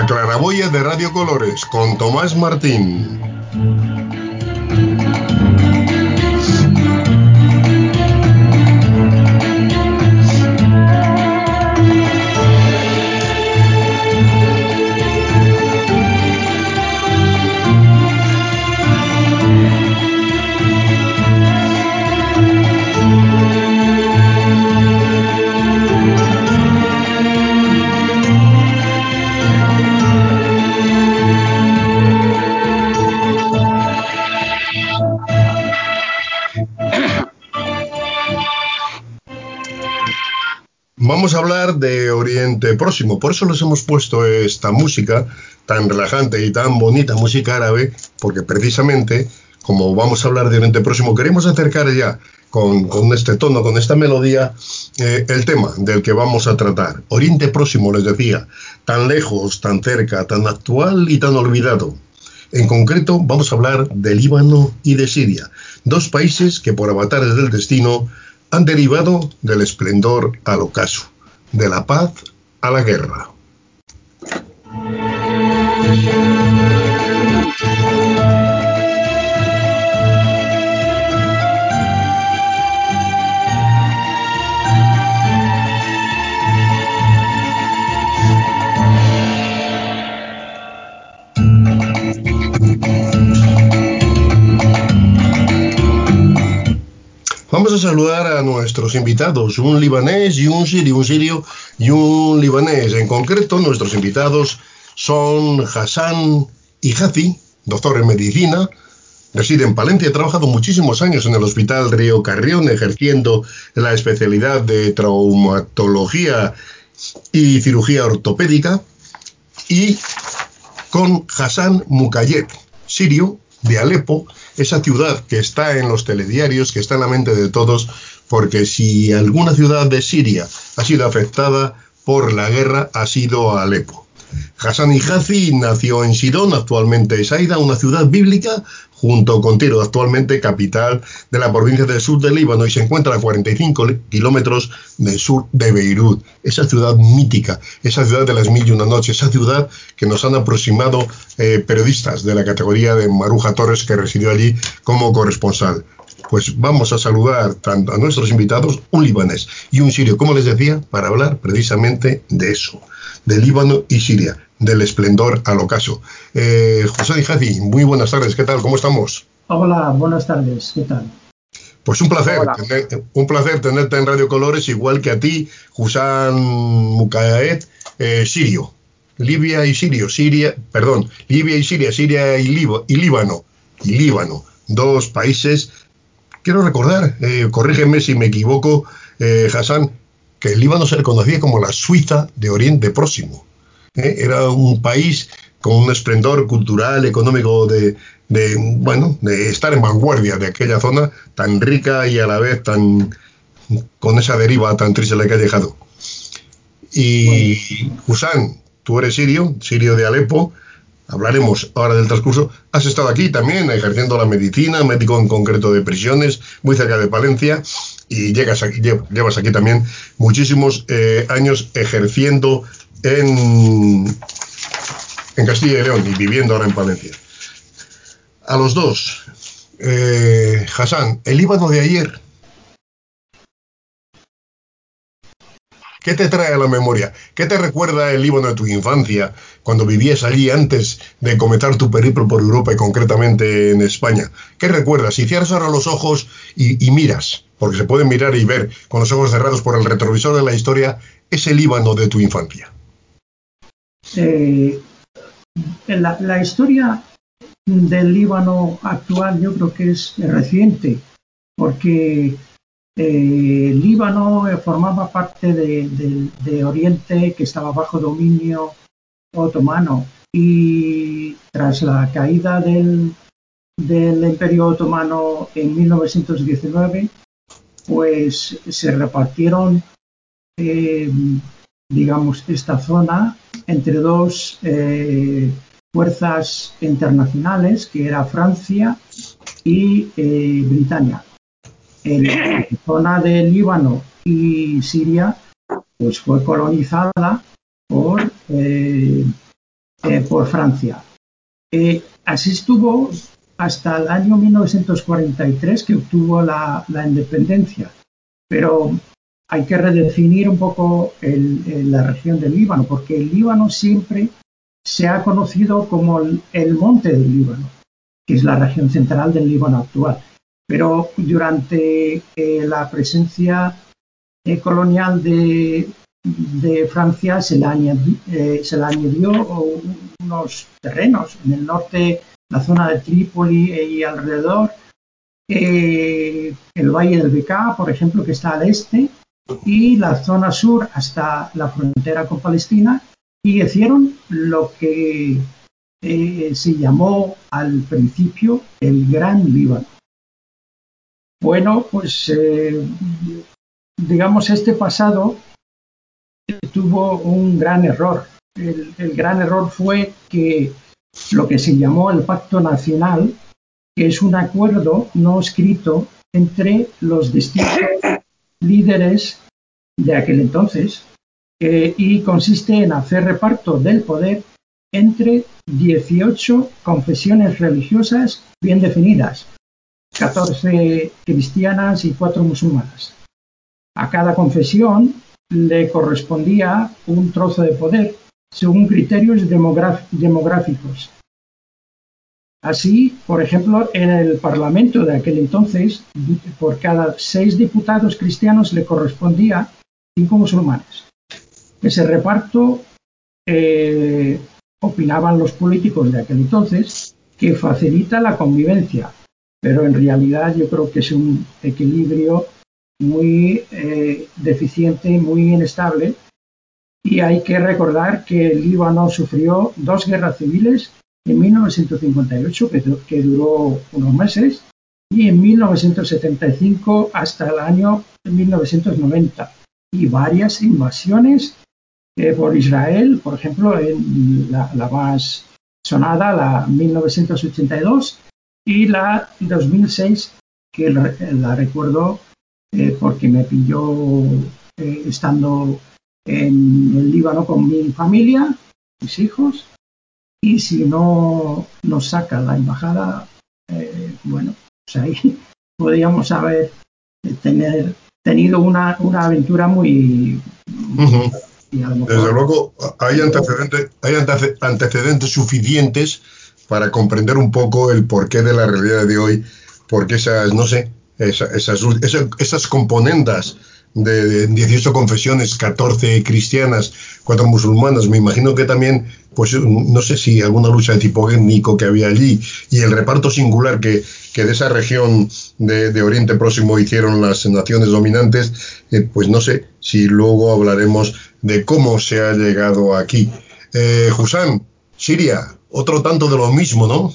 Claraboya de Radio Colores con Tomás Martín. Vamos a hablar de Oriente Próximo, por eso les hemos puesto esta música tan relajante y tan bonita, música árabe, porque precisamente, como vamos a hablar de Oriente Próximo, queremos acercar ya con este tono, con esta melodía, el tema del que vamos a tratar. Oriente Próximo, les decía, tan lejos, tan cerca, tan actual y tan olvidado. En concreto, vamos a hablar de Líbano y de Siria, dos países que por avatares del destino han derivado del esplendor al ocaso, de la paz a la guerra. Vamos a saludar a nuestros invitados, un libanés y un sirio y un libanés. En concreto, nuestros invitados son Hassan Hijazi, doctor en medicina, reside en Palencia, ha trabajado muchísimos años en el Hospital Río Carrión, ejerciendo la especialidad de traumatología y cirugía ortopédica, y con Hassan Mukayet, sirio, de Alepo, esa ciudad que está en los telediarios, que está en la mente de todos, porque si alguna ciudad de Siria ha sido afectada por la guerra, ha sido Alepo. Hassan Hijazi nació en Sidón, actualmente es Aida, una ciudad bíblica, junto con Tiro, actualmente capital de la provincia del sur del Líbano, y se encuentra a 45 kilómetros del sur de Beirut, esa ciudad mítica, esa ciudad de las mil y una noches, esa ciudad que nos han aproximado periodistas de la categoría de Maruja Torres, que residió allí como corresponsal. Pues vamos a saludar tanto a nuestros invitados, un libanés y un sirio, como les decía, para hablar precisamente de eso, de Líbano y Siria, del esplendor al ocaso. José Hijazi, muy buenas tardes, ¿qué tal? ¿Cómo estamos? Hola, buenas tardes, ¿qué tal? Pues un placer tenerte en Radio Colores, igual que a ti, Hassan Mukayet, sirio. Libia y Siria, Siria y Líbano, dos países. Quiero recordar, corrígeme si me equivoco, Hassan, que el Líbano se le conocía como la Suiza de Oriente Próximo. Era un país con un esplendor cultural, económico, de estar en vanguardia de aquella zona tan rica y a la vez con esa deriva tan triste la que ha dejado. Y Hassan, tú eres sirio de Alepo. Hablaremos ahora del transcurso. Has estado aquí también ejerciendo la medicina, médico en concreto de prisiones, muy cerca de Palencia, y llevas aquí también muchísimos años ejerciendo en Castilla y León y viviendo ahora en Palencia. A los dos, Hassan, el Líbano de ayer, ¿qué te trae a la memoria? ¿Qué te recuerda el Líbano de tu infancia, cuando vivías allí antes de comenzar tu periplo por Europa y concretamente en España? ¿Qué recuerdas? Si cierras ahora los ojos y miras, porque se pueden mirar y ver con los ojos cerrados por el retrovisor de la historia, ese Líbano de tu infancia. La historia del Líbano actual yo creo que es reciente, porque Líbano formaba parte de Oriente, que estaba bajo dominio otomano, y tras la caída del Imperio Otomano en 1919, pues se repartieron, esta zona entre dos fuerzas internacionales, que era Francia y Britania. En la zona del Líbano y Siria, pues fue colonizada por por Francia. Así estuvo hasta el año 1943, que obtuvo la independencia. Pero hay que redefinir un poco la región del Líbano, porque el Líbano siempre se ha conocido como el monte del Líbano, que es la región central del Líbano actual. Pero durante la presencia colonial de Francia se le añadió unos terrenos en el norte, la zona de Trípoli y alrededor, el Valle del Bekaa, por ejemplo, que está al este, y la zona sur hasta la frontera con Palestina, y hicieron lo que se llamó al principio el Gran Líbano. Bueno, pues digamos, este pasado tuvo un gran error. El gran error fue que lo que se llamó el Pacto Nacional, que es un acuerdo no escrito entre los distintos líderes de aquel entonces, y consiste en hacer reparto del poder entre 18 confesiones religiosas bien definidas, 14 cristianas y 4 musulmanas. A cada confesión le correspondía un trozo de poder según criterios demográficos. Así, por ejemplo, en el Parlamento de aquel entonces, por cada 6 diputados cristianos le correspondía 5 musulmanes. Ese reparto, opinaban los políticos de aquel entonces, que facilita la convivencia, pero en realidad yo creo que es un equilibrio muy deficiente, muy inestable, y hay que recordar que el Líbano sufrió 2 guerras civiles en 1958, que duró unos meses, y en 1975 hasta el año 1990, y varias invasiones por Israel, por ejemplo, en la más sonada, la 1982, y la 2006, que la recuerdo porque me pilló estando en el Líbano con mi familia, mis hijos, y si no nos saca la embajada, bueno, pues ahí podríamos haber tenido una aventura muy... Uh-huh. Y a lo mejor, desde luego, hay antecedentes suficientes para comprender un poco el porqué de la realidad de hoy, porque esas, no sé, esas componendas de 18 confesiones, 14 cristianas, 4 musulmanas, me imagino que también, pues no sé si alguna lucha de tipo étnico que había allí, y el reparto singular que de esa región de Oriente Próximo hicieron las naciones dominantes, pues no sé si luego hablaremos de cómo se ha llegado aquí. Hussam, Siria, otro tanto de lo mismo, ¿no?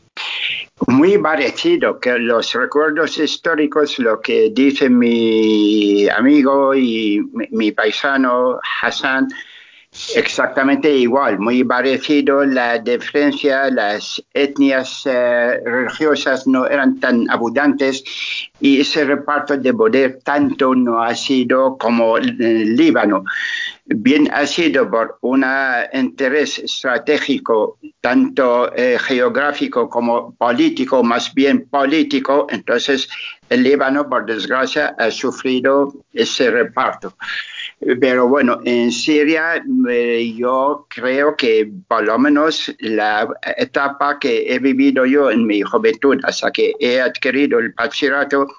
Muy parecido, que los recuerdos históricos, lo que dice mi amigo y mi paisano Hassan, exactamente igual, muy parecido. La diferencia, las etnias religiosas no eran tan abundantes, y ese reparto de poder tanto no ha sido como en el Líbano. Bien ha sido por un interés estratégico, tanto geográfico como político, más bien político. Entonces el Líbano, por desgracia, ha sufrido ese reparto. Pero bueno, en Siria yo creo que por lo menos la etapa que he vivido yo en mi juventud, hasta que he adquirido el bachillerato,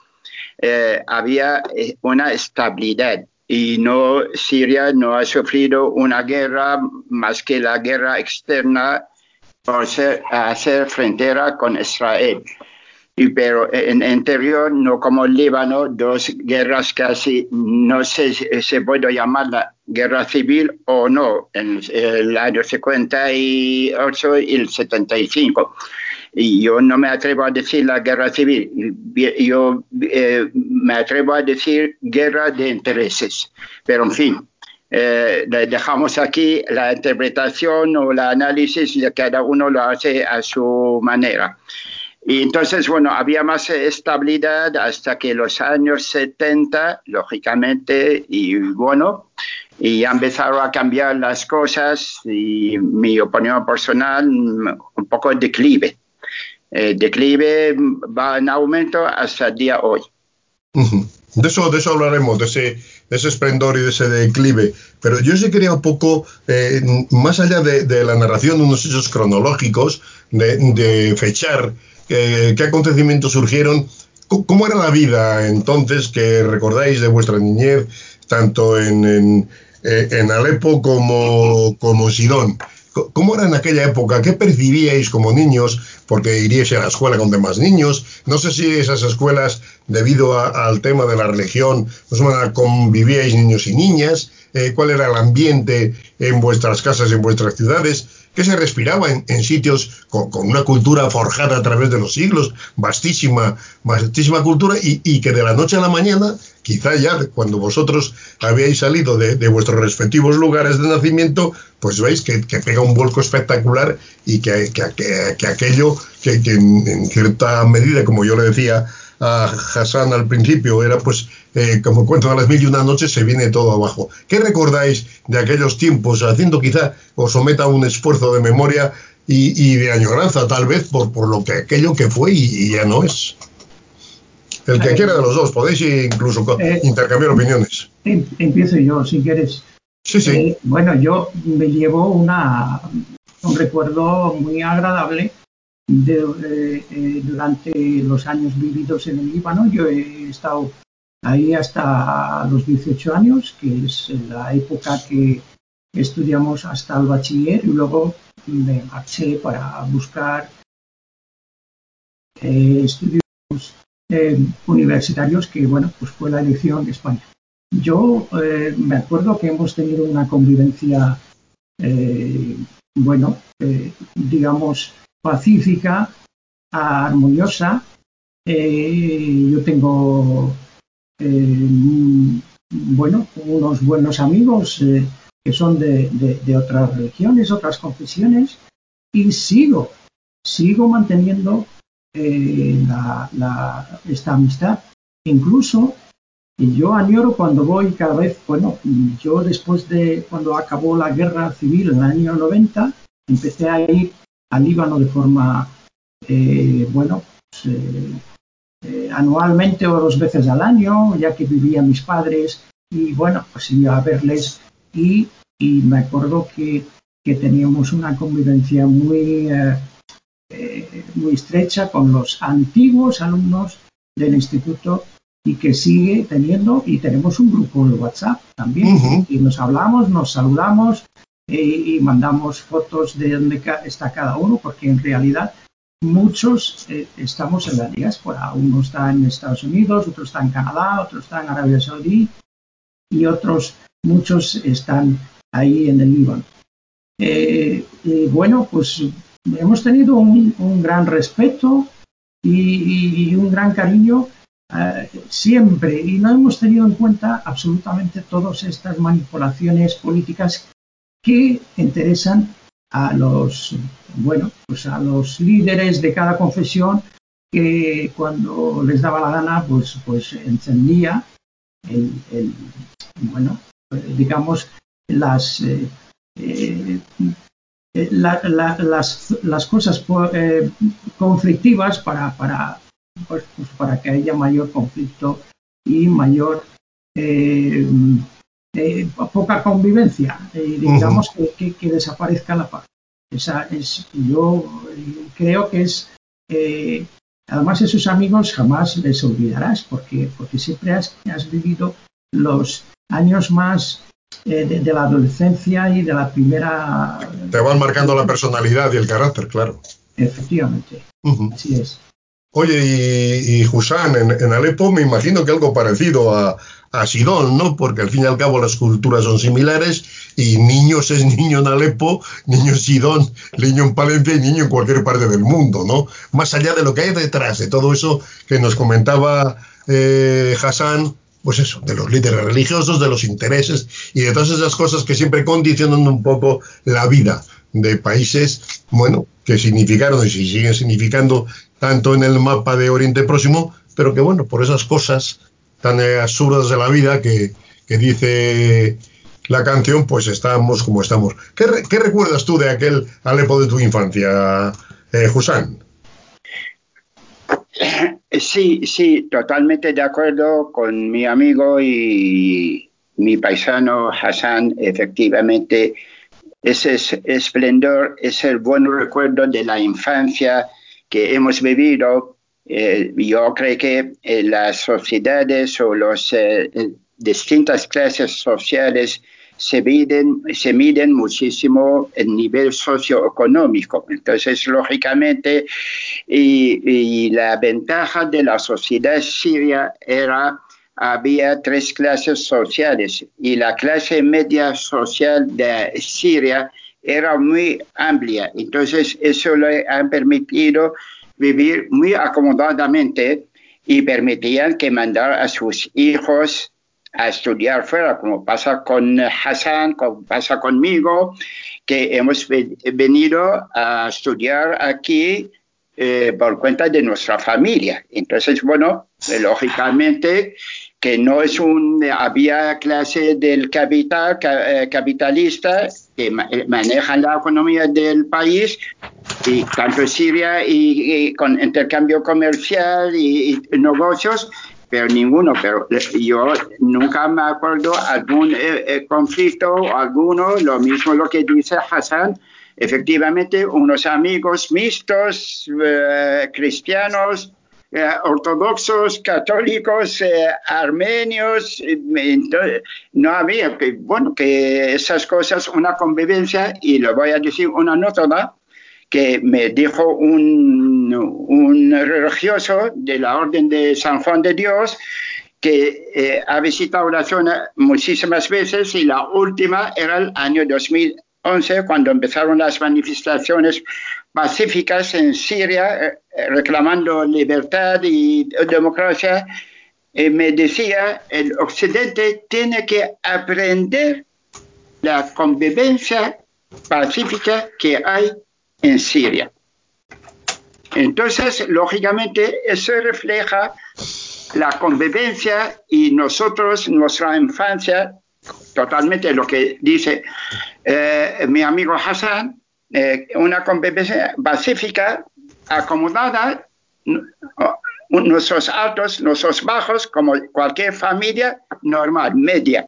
había una estabilidad. Y no, Siria no ha sufrido una guerra más que la guerra externa por hacer frontera con Israel. Pero en interior, no como el Líbano, 2 guerras casi, no sé si se puede llamar la guerra civil o no, en el año 58 y el 75. Y yo no me atrevo a decir la guerra civil, yo me atrevo a decir guerra de intereses. Pero en fin, dejamos aquí la interpretación o el análisis, de cada uno lo hace a su manera. Y entonces, bueno, había más estabilidad hasta que los años 70, lógicamente, y bueno, y ha empezado a cambiar las cosas y mi opinión personal un poco declive. Declive va en aumento hasta el día de hoy. De eso hablaremos, de ese esplendor y de ese declive. Pero yo sí quería un poco, más allá de la narración de unos hechos cronológicos, de fechar qué acontecimientos surgieron, cómo era la vida entonces que recordáis de vuestra niñez, tanto en Alepo como Sidón. ¿Cómo era en aquella época? ¿Qué percibíais como niños? Porque iríais a la escuela con demás niños. No sé si esas escuelas, debido al tema de la religión, convivíais niños y niñas. ¿Cuál era el ambiente en vuestras casas, en vuestras ciudades? ¿Qué se respiraba en sitios con una cultura forjada a través de los siglos? Vastísima cultura y que de la noche a la mañana, quizá ya cuando vosotros habíais salido de vuestros respectivos lugares de nacimiento, pues veis que pega un vuelco espectacular y que aquello que en cierta medida, como yo le decía a Hassan al principio, era pues como cuento de las 1001 noches, se viene todo abajo. ¿Qué recordáis de aquellos tiempos? Haciendo quizá os someta a un esfuerzo de memoria y de añoranza tal vez por lo que aquello que fue y ya no es. El que quiera de los dos, podéis incluso intercambiar opiniones. Empiezo yo, si quieres. Sí. Bueno, yo me llevo un recuerdo muy agradable durante los años vividos en el Líbano. Yo he estado ahí hasta los 18 años, que es la época que estudiamos hasta el bachiller, y luego me marché para buscar estudios universitarios, que bueno, pues fue la elección de España. Yo me acuerdo que hemos tenido una convivencia, digamos, pacífica, armoniosa. Yo tengo, unos buenos amigos que son de otras religiones, otras confesiones, y sigo manteniendo esta amistad. Incluso yo añoro cuando voy cada vez, yo después de cuando acabó la guerra civil en el año 90, empecé a ir al Líbano de forma, anualmente o 2 veces al año, ya que vivían mis padres, y bueno, pues iba a verles y me acuerdo que teníamos una convivencia muy estrecha con los antiguos alumnos del instituto y que sigue teniendo, y tenemos un grupo de WhatsApp también, y nos hablamos, nos saludamos y mandamos fotos de dónde está cada uno, porque en realidad muchos estamos en la diáspora. Uno está en Estados Unidos, otro está en Canadá, otro está en Arabia Saudí y muchos están ahí en el Líbano. Pues hemos tenido un gran respeto y un gran cariño siempre, y no hemos tenido en cuenta absolutamente todas estas manipulaciones políticas que interesan a los líderes de cada confesión, que cuando les daba la gana pues encendía las cosas conflictivas para que haya mayor conflicto y mayor poca convivencia, digamos que desaparezca la paz. Yo creo que es además esos amigos jamás les olvidarás, porque siempre has vivido los años más de la adolescencia y de la primera. Te van marcando la personalidad y el carácter, claro. Efectivamente, así es. Oye, y Hassan, en Alepo me imagino que algo parecido a Sidón, ¿no? Porque al fin y al cabo las culturas son similares y niños es niño en Alepo, niño en Sidón, niño en Palencia y niño en cualquier parte del mundo, ¿no? Más allá de lo que hay detrás de todo eso que nos comentaba Hassan, pues eso, de los líderes religiosos, de los intereses y de todas esas cosas que siempre condicionan un poco la vida de países, que significaron y siguen significando tanto en el mapa de Oriente Próximo, pero que por esas cosas tan absurdas de la vida que dice la canción, pues estamos como estamos. ¿Qué recuerdas tú de aquel Alepo de tu infancia, Husán? Sí, totalmente de acuerdo con mi amigo y mi paisano Hassan. Efectivamente, ese esplendor es el buen recuerdo de la infancia que hemos vivido. Yo creo que las sociedades o las distintas clases sociales se miden muchísimo el nivel socioeconómico. Entonces, lógicamente, y la ventaja de la sociedad siria había tres clases sociales y la clase media social de Siria era muy amplia. Entonces, eso le ha permitido vivir muy acomodadamente y permitían que mandar a sus hijos a estudiar fuera, como pasa con Hassan, como pasa conmigo, que hemos venido a estudiar aquí por cuenta de nuestra familia. Entonces, bueno, lógicamente que no es había clase del capitalista que manejan la economía del país, y tanto Siria y con intercambio comercial y negocios, pero ninguno. Pero yo nunca me acuerdo algún conflicto o alguno, lo mismo lo que dice Hassan. Efectivamente, unos amigos mixtos, cristianos, ortodoxos, católicos, armenios, no había, que esas cosas, una convivencia. Y le voy a decir una nota que me dijo un religioso de la Orden de San Juan de Dios, que ha visitado la zona muchísimas veces, y la última era el año 2011, cuando empezaron las manifestaciones pacíficas en Siria, reclamando libertad y democracia. Me decía, el Occidente tiene que aprender la convivencia pacífica que hay en Siria. Entonces, lógicamente, eso refleja la convivencia, y nosotros, nuestra infancia, totalmente lo que dice mi amigo Hassan, una convivencia pacífica, acomodada, nuestros altos, nuestros bajos, como cualquier familia normal, media.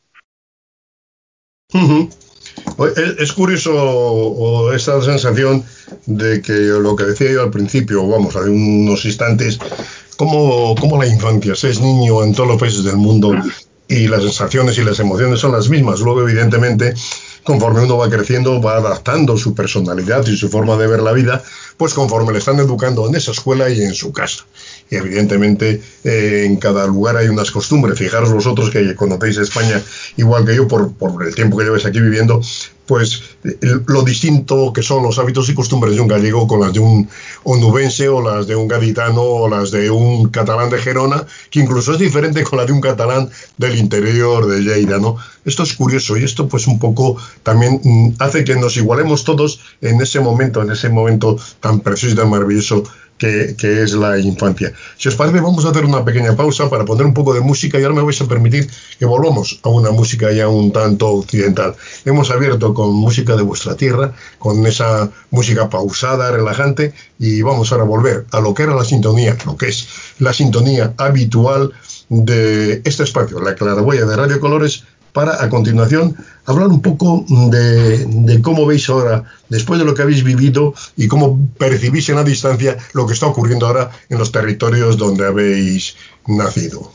Uh-huh. Es curioso esta sensación de que lo que decía yo al principio, vamos, hace unos instantes, como la infancia, se es niño en todos los países del mundo y las sensaciones y las emociones son las mismas. Luego, evidentemente, conforme uno va creciendo, va adaptando su personalidad y su forma de ver la vida, pues conforme le están educando en esa escuela y en su casa. Y evidentemente en cada lugar hay unas costumbres. Fijaros vosotros que conocéis España igual que yo por el tiempo que lleváis aquí viviendo, pues lo distinto que son los hábitos y costumbres de un gallego con las de un onubense, o las de un gaditano, o las de un catalán de Gerona, que incluso es diferente con la de un catalán del interior de Lleida, ¿no? Esto es curioso, y esto pues un poco también hace que nos igualemos todos en ese momento tan precioso y tan maravilloso que es la infancia. Si os parece, vamos a hacer una pequeña pausa para poner un poco de música, y ahora me vais a permitir que volvamos a una música ya un tanto occidental. Hemos abierto con música de vuestra tierra, con esa música pausada, relajante, y vamos ahora a volver a lo que era la sintonía, lo que es la sintonía habitual de este espacio, la Claraboya de Radio Colores, para a continuación hablar un poco de cómo veis ahora, después de lo que habéis vivido, y cómo percibís en la distancia lo que está ocurriendo ahora en los territorios donde habéis nacido.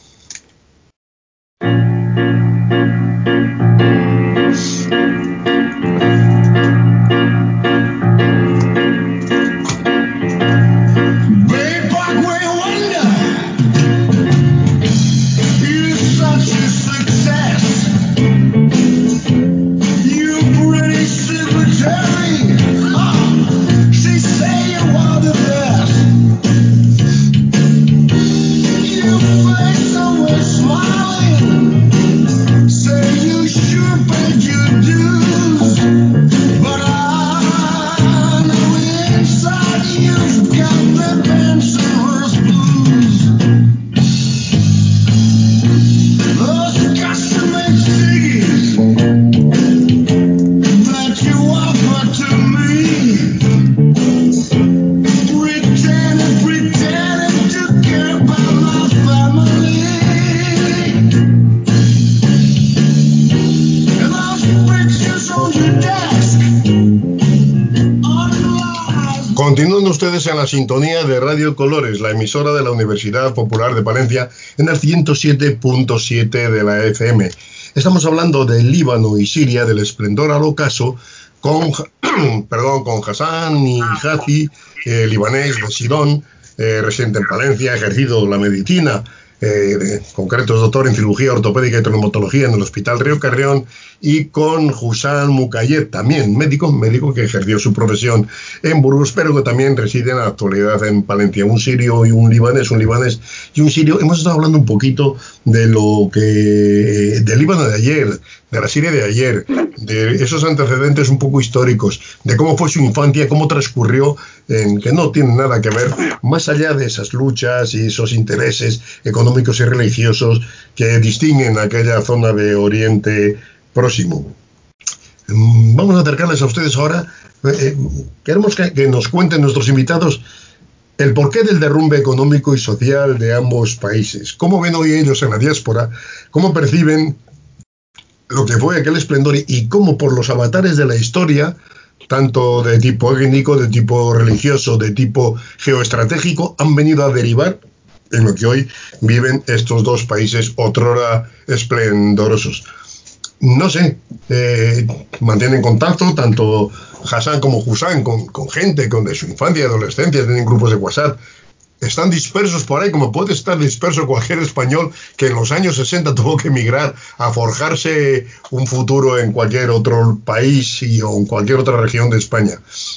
Continúan ustedes en la sintonía de Radio Colores, la emisora de la Universidad Popular de Palencia, en el 107.7 de la FM. Estamos hablando de Líbano y Siria, del esplendor al ocaso, con Hassan y Hafi, libanés de Sidón, residente en Palencia, ha ejercido la medicina, en concreto es doctor en cirugía ortopédica y traumatología en el Hospital Río Carrión, y con Hussam Mukayed, también médico que ejerció su profesión en Burgos, pero que también reside en la actualidad en Palencia. Un sirio y un libanés y un sirio. Hemos estado hablando un poquito de lo que del Líbano de ayer, de la Siria de ayer, de esos antecedentes un poco históricos, de cómo fue su infancia, cómo transcurrió, que no tiene nada que ver, más allá de esas luchas y esos intereses económicos y religiosos que distinguen aquella zona de Oriente Próximo. Vamos a acercarles a ustedes ahora. Queremos que nos cuenten nuestros invitados el porqué del derrumbe económico y social de ambos países. ¿Cómo ven hoy ellos en la diáspora? ¿Cómo perciben lo que fue aquel esplendor y cómo por los avatares de la historia, tanto de tipo étnico, de tipo religioso, de tipo geoestratégico, han venido a derivar en lo que hoy viven estos dos países otrora esplendorosos? No sé, mantienen contacto tanto Hassan como Hussam con gente de su infancia y adolescencia, tienen grupos de WhatsApp, están dispersos por ahí como puede estar disperso cualquier español que en los años 60 tuvo que emigrar a forjarse un futuro en cualquier otro país o en cualquier otra región de España.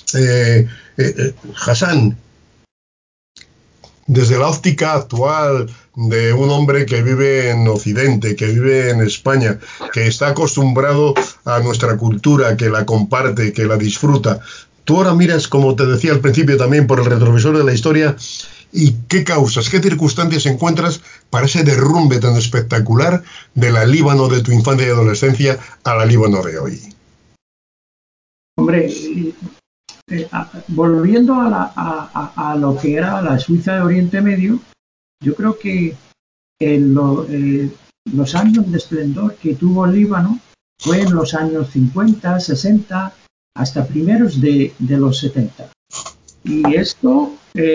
Hassan, desde la óptica actual de un hombre que vive en Occidente, que vive en España, que está acostumbrado a nuestra cultura, que la comparte, que la disfruta, tú ahora miras, como te decía al principio también, por el retrovisor de la historia, y qué causas, qué circunstancias encuentras para ese derrumbe tan espectacular de la Líbano de tu infancia y adolescencia a la Líbano de hoy. Hombre, volviendo a lo que era la Suiza de Oriente Medio, yo creo que los años de esplendor que tuvo el Líbano fue en los años 50, 60, hasta primeros de los 70. Y esto,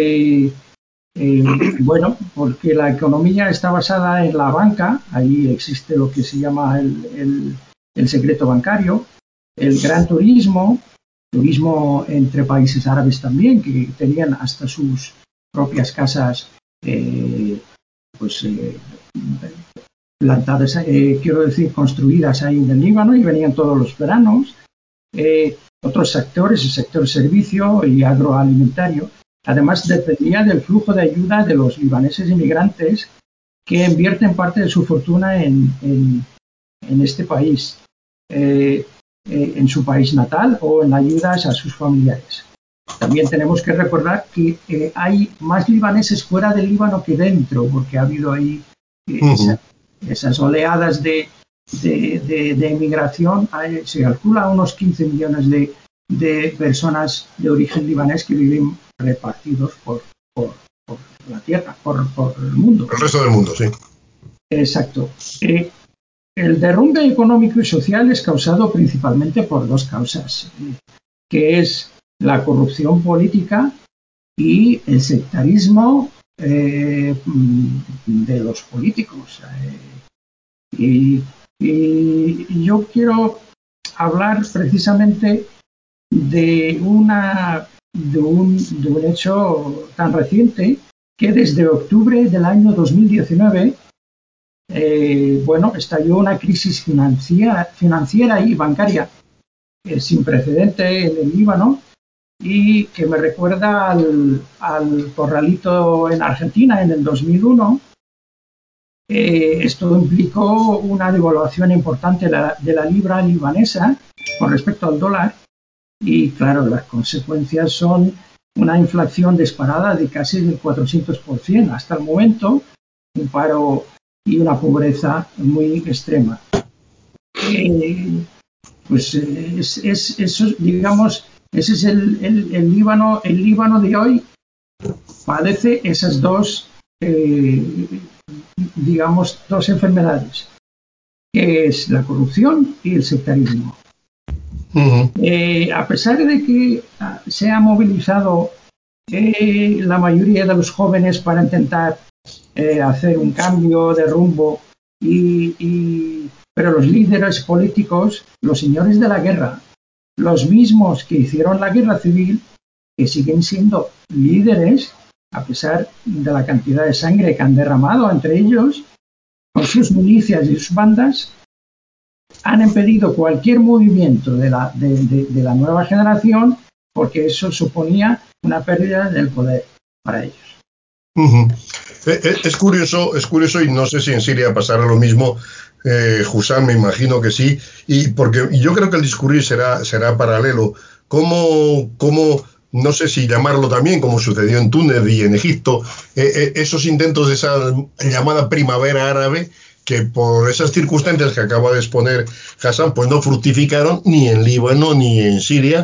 bueno, porque la economía está basada en la banca, ahí existe lo que se llama el secreto bancario, el gran turismo entre países árabes también, que tenían hasta sus propias casas plantadas, quiero decir, construidas ahí en el Líbano, y venían todos los veranos. Otros sectores, el sector servicio y agroalimentario, además dependía del flujo de ayuda de los libaneses inmigrantes que invierten parte de su fortuna en este país. En su país natal o en ayudas a sus familiares. También tenemos que recordar que hay más libaneses fuera del Líbano que dentro, porque ha habido ahí esas oleadas de emigración. Se calcula unos 15 millones de personas de origen libanés que viven repartidos por la tierra, por el mundo. El resto del mundo, sí. Exacto. El derrumbe económico y social es causado principalmente por dos causas, que es la corrupción política y el sectarismo de los políticos. Y yo quiero hablar precisamente de un hecho tan reciente que desde octubre del año 2019 estalló una crisis financiera y bancaria sin precedente en el Líbano, y que me recuerda al corralito en Argentina en el 2001. Esto implicó una devaluación importante de la libra libanesa con respecto al dólar, y claro, las consecuencias son una inflación disparada de casi del 400% hasta el momento, un paro y una pobreza muy extrema. Eso, digamos, ese es el Líbano. El Líbano de hoy padece esas dos enfermedades, que es la corrupción y el sectarismo. A pesar de que se ha movilizado la mayoría de los jóvenes para intentar hacer un cambio de rumbo, pero los líderes políticos, los señores de la guerra, los mismos que hicieron la guerra civil, que siguen siendo líderes a pesar de la cantidad de sangre que han derramado entre ellos, con sus milicias y sus bandas, han impedido cualquier movimiento de la nueva generación, porque eso suponía una pérdida del poder para ellos. Uh-huh. Es curioso, y no sé si en Siria pasará lo mismo. Hussam, me imagino que sí, y porque yo creo que el discurrir será paralelo. ¿Cómo, no sé si llamarlo también, como sucedió en Túnez y en Egipto, esos intentos de esa llamada primavera árabe, que por esas circunstancias que acaba de exponer Hassan, pues no fructificaron ni en Líbano ni en Siria,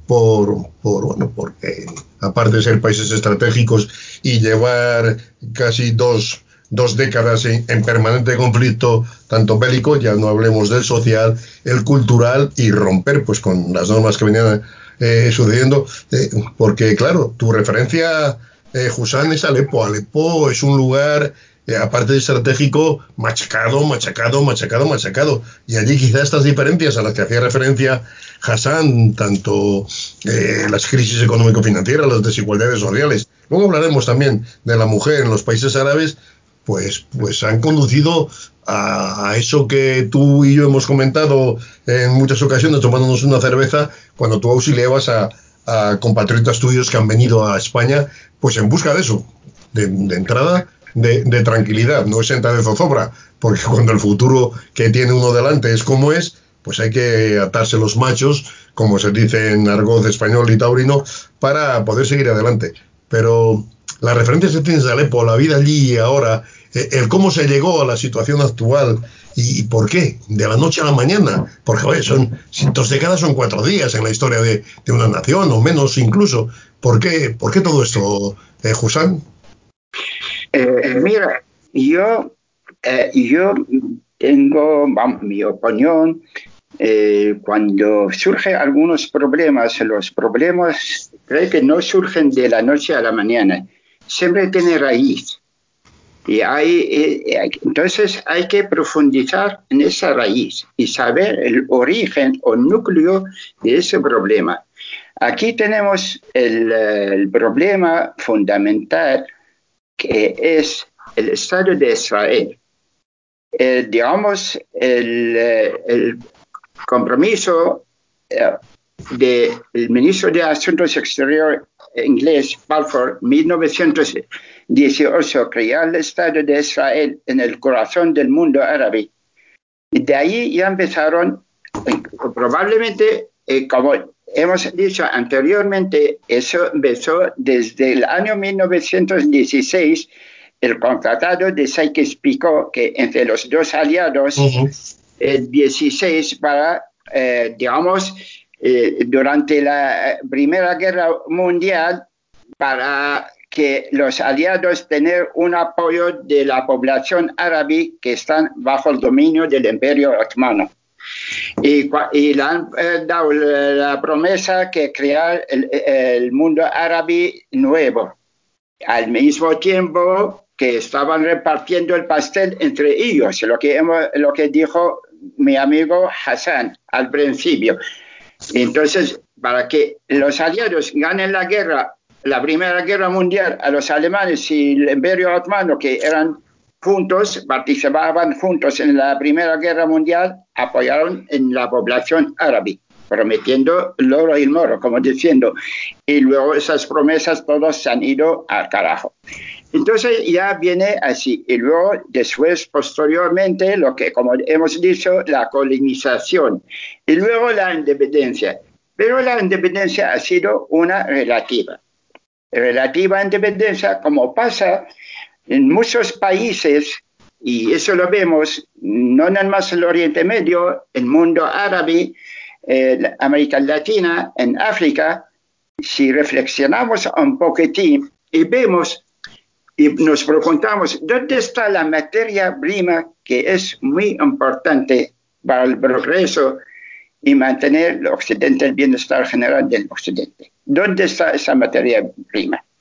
porque aparte de ser países estratégicos y llevar casi dos décadas en permanente conflicto, tanto bélico, ya no hablemos del social, el cultural, y romper pues con las normas que venían sucediendo, porque claro, tu referencia, Hussam, es Alepo. Alepo es un lugar, aparte de estratégico, machacado, y allí quizás estas diferencias a las que hacía referencia Hassan, tanto las crisis económico-financieras, las desigualdades sociales, luego hablaremos también de la mujer en los países árabes, pues han conducido a eso que tú y yo hemos comentado en muchas ocasiones tomándonos una cerveza, cuando tú auxiliabas a compatriotas tuyos que han venido a España pues en busca de eso, de entrada, de tranquilidad, no exenta de zozobra, porque cuando el futuro que tiene uno delante es como es, pues hay que atarse los machos, como se dice en argot español y taurino, para poder seguir adelante. Pero las referencias que tienes de Alepo, la vida allí y ahora, el cómo se llegó a la situación actual y por qué, de la noche a la mañana, porque oye, son 2 décadas, son 4 días en la historia de una nación, o menos incluso. ¿Por qué todo esto, Hussam? Mira, yo tengo mi opinión. Cuando surgen algunos problemas, los problemas creo que no surgen de la noche a la mañana, siempre tienen raíz. Y entonces hay que profundizar en esa raíz y saber el origen o núcleo de ese problema. Aquí tenemos el problema fundamental, que es el Estado de Israel. Digamos, el compromiso del ministro de Asuntos Exteriores inglés, Balfour, 1918, crear el Estado de Israel en el corazón del mundo árabe. Y de ahí ya empezaron, probablemente, como hemos dicho anteriormente, eso empezó desde el año 1916, el Tratado de Sykes-Picot, que entre los dos aliados, el 16, para, durante la Primera Guerra Mundial, para que los aliados tengan un apoyo de la población árabe que están bajo el dominio del Imperio Otomano. Y le han dado la promesa que crear el mundo árabe nuevo, al mismo tiempo que estaban repartiendo el pastel entre ellos, lo que dijo mi amigo Hassan al principio. Entonces, para que los aliados ganen la guerra, la Primera Guerra Mundial, a los alemanes y el Imperio Otomano, que eran juntos, participaban juntos en la Primera Guerra Mundial, apoyaron en la población árabe, prometiendo el oro y el moro, como diciendo, y luego esas promesas todas se han ido al carajo. Entonces ya viene así, y luego después, posteriormente, lo que, como hemos dicho, la colonización, y luego la independencia. Pero la independencia ha sido una relativa independencia, como pasa en muchos países, y eso lo vemos no nada más en el Oriente Medio, el mundo árabe, América Latina, en África. Si reflexionamos un poquitín y vemos y nos preguntamos, ¿dónde está la materia prima que es muy importante para el progreso y mantener el Occidente, el bienestar general del Occidente? ¿Dónde está esa materia prima?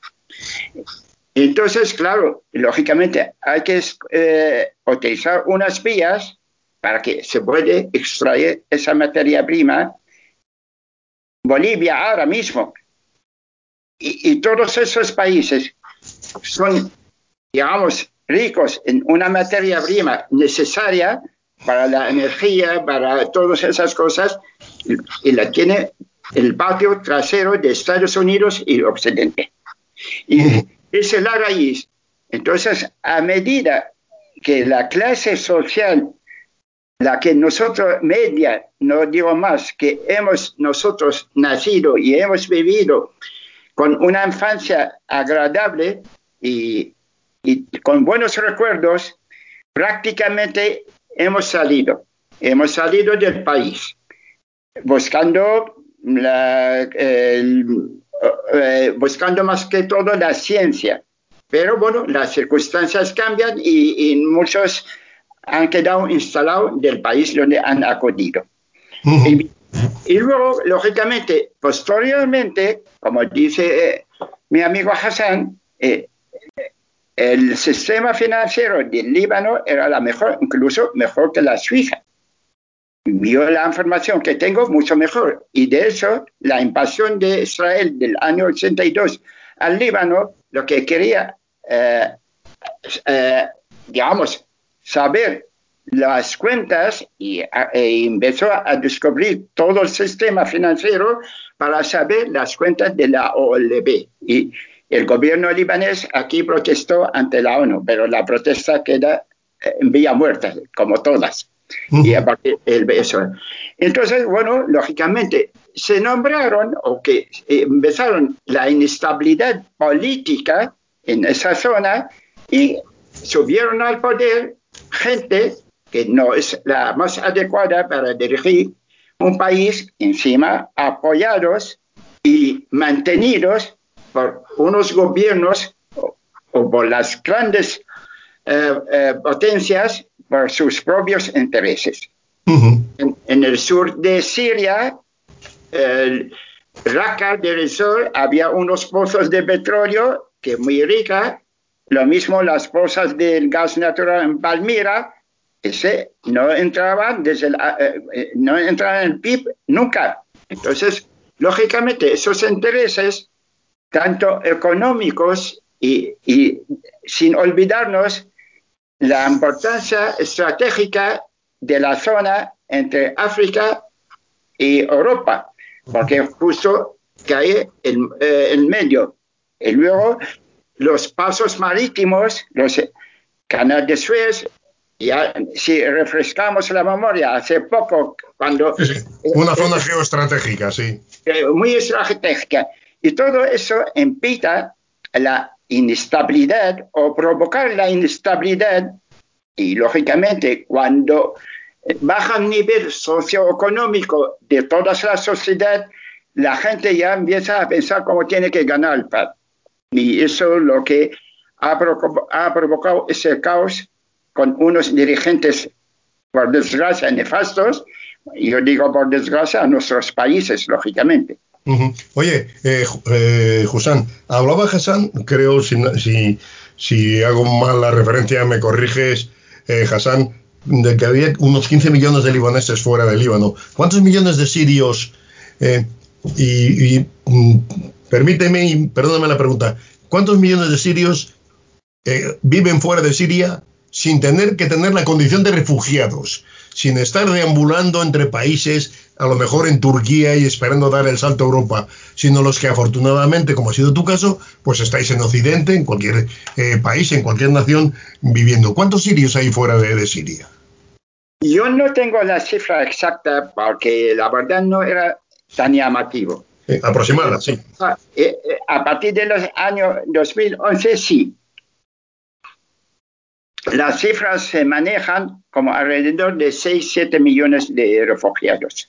Entonces, claro, lógicamente hay que utilizar unas vías para que se pueda extraer esa materia prima. Bolivia ahora mismo y todos esos países son, digamos, ricos en una materia prima necesaria para la energía, para todas esas cosas, y la tiene el patio trasero de Estados Unidos y Occidente. Y esa es la raíz. Entonces, a medida que la clase social, la que nosotros, media, no digo más, que hemos nosotros nacido y hemos vivido con una infancia agradable y con buenos recuerdos, prácticamente hemos salido del país, buscando buscando más que todo la ciencia. Pero bueno, las circunstancias cambian y muchos han quedado instalados del país donde han acudido. Y luego, lógicamente, posteriormente, como dice mi amigo Hassan, el sistema financiero del Líbano era la mejor, incluso mejor que la Suiza. Yo la información que tengo mucho mejor. Y de hecho, la invasión de Israel del año 82 al Líbano, lo que quería, digamos, saber las cuentas y empezó a descubrir todo el sistema financiero para saber las cuentas de la OLB. Y el gobierno libanés aquí protestó ante la ONU, pero la protesta queda en vía muerta, como todas. Y aparte eso. Entonces, bueno, lógicamente se nombraron o que empezaron la inestabilidad política en esa zona y subieron al poder gente que no es la más adecuada para dirigir un país, encima apoyados y mantenidos por unos gobiernos o por las grandes potencias por sus propios intereses. En el sur de Siria, Raqqa del Sur, había unos pozos de petróleo que muy rica, lo mismo las pozas del gas natural en Palmira, ese no entraban no entraban en el PIB nunca. Entonces, lógicamente, esos intereses, tanto económicos y sin olvidarnos la importancia estratégica de la zona entre África y Europa, porque justo cae en medio. Y luego los pasos marítimos, los canales de Suez, ya si refrescamos la memoria, hace poco, cuando... Sí. Una zona geoestratégica, sí. Muy estratégica. Y todo eso impida la inestabilidad o provocar la inestabilidad y, lógicamente, cuando baja el nivel socioeconómico de toda la sociedad, la gente ya empieza a pensar cómo tiene que ganar el pan. Y eso es lo que ha provocado ese caos con unos dirigentes, por desgracia, nefastos. Yo digo por desgracia a nuestros países, lógicamente. Oye, Hussan, hablaba Hassan, creo, si hago mal la referencia, me corriges, Hassan, de que había unos 15 millones de libaneses fuera del Líbano. ¿Cuántos millones de sirios? Permíteme y perdóname la pregunta. ¿Cuántos millones de sirios viven fuera de Siria sin tener que tener la condición de refugiados, sin estar deambulando entre países, a lo mejor en Turquía y esperando dar el salto a Europa, sino los que afortunadamente, como ha sido tu caso, pues estáis en Occidente, en cualquier país, en cualquier nación viviendo? ¿Cuántos sirios hay fuera de Siria? Yo no tengo la cifra exacta porque la verdad no era tan llamativo. Aproximada, sí. A partir de los años 2011, sí. Las cifras se manejan como alrededor de 6-7 millones de refugiados.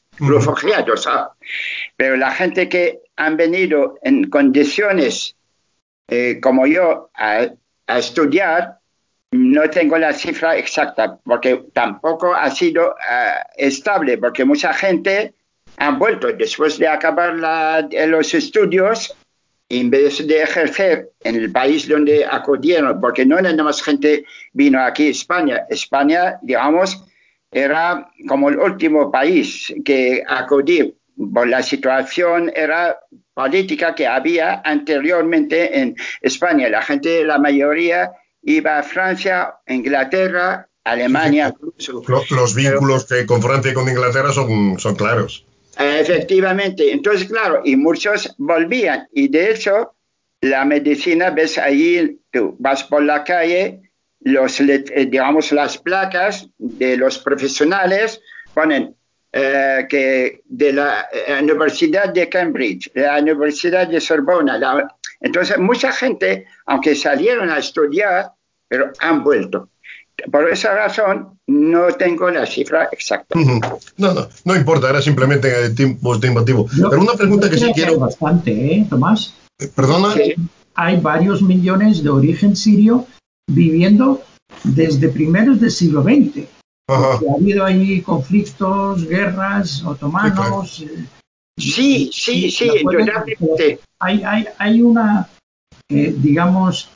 Pero la gente que han venido en condiciones como yo a estudiar, no tengo la cifra exacta, porque tampoco ha sido estable, porque mucha gente ha vuelto después de acabar los estudios, en vez de ejercer en el país donde acudieron, porque no nada más gente vino aquí a España. España, digamos, era como el último país que acudió, por la situación era política que había anteriormente en España. La gente, la mayoría, iba a Francia, Inglaterra, Sí, sí. Alemania, incluso. Los vínculos que con Francia y con Inglaterra son claros. Efectivamente, entonces claro, y muchos volvían, y de hecho la medicina, ves allí, tú vas por la calle, digamos las placas de los profesionales ponen que de la Universidad de Cambridge, la Universidad de Sorbona, entonces mucha gente, aunque salieron a estudiar, pero han vuelto. Por esa razón no tengo la cifra exacta. No importa, era simplemente tiempo estimativo. Pero una pregunta Yo que sí creo que hay quiero. bastante, Tomás. Perdona. Sí. Hay varios millones de origen sirio viviendo desde primeros del siglo XX. Ajá, Ha habido ahí conflictos, guerras, sí, claro. otomanos. Sí, indudablemente. Hay una, digamos,